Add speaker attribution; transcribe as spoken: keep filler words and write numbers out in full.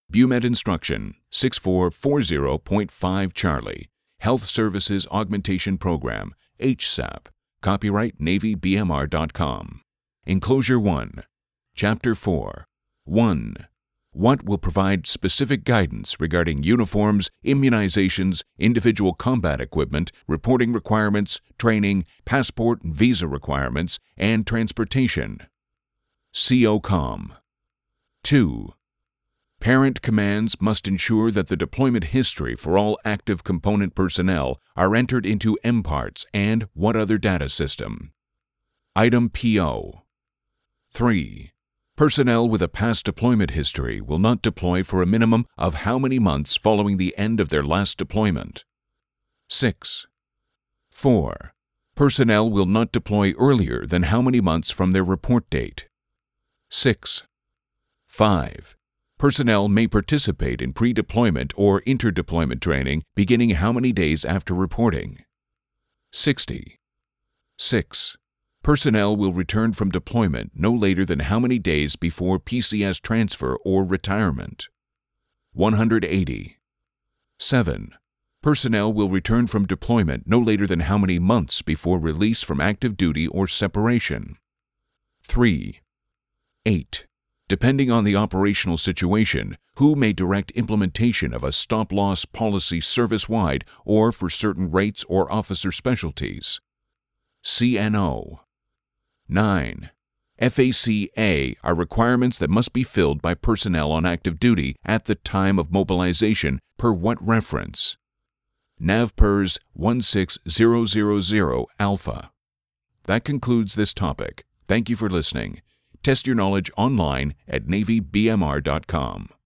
Speaker 1: BUMED Instruction six four four zero point five Charlie, Health Services Augmentation Program, H S A P, copyright Navy B M R dot com. Enclosure one, Chapter four. one. What will provide specific guidance regarding uniforms, immunizations, individual combat equipment, reporting requirements, training, passport and visa requirements, and transportation? C O COM. two. Parent commands must ensure that the deployment history for all active component personnel are entered into M PARTS and what other data system? Item P O. three. Personnel with a past deployment history will not deploy for a minimum of how many months following the end of their last deployment? six. four. Personnel will not deploy earlier than how many months from their report date? six. five. Personnel may participate in pre-deployment or inter-deployment training beginning how many days after reporting? sixty. six. Personnel will return from deployment no later than how many days before P C S transfer or retirement? one hundred eighty. seven. Personnel will return from deployment no later than how many months before release from active duty or separation? three. eight. Depending on the operational situation, who may direct implementation of a stop-loss policy service-wide or for certain rates or officer specialties? C N O. nine. F A C A are requirements that must be filled by personnel on active duty at the time of mobilization per what reference? NAVPERS one six zero zero zero Alpha. That concludes this topic. Thank you for listening. Test your knowledge online at Navy B M R dot com.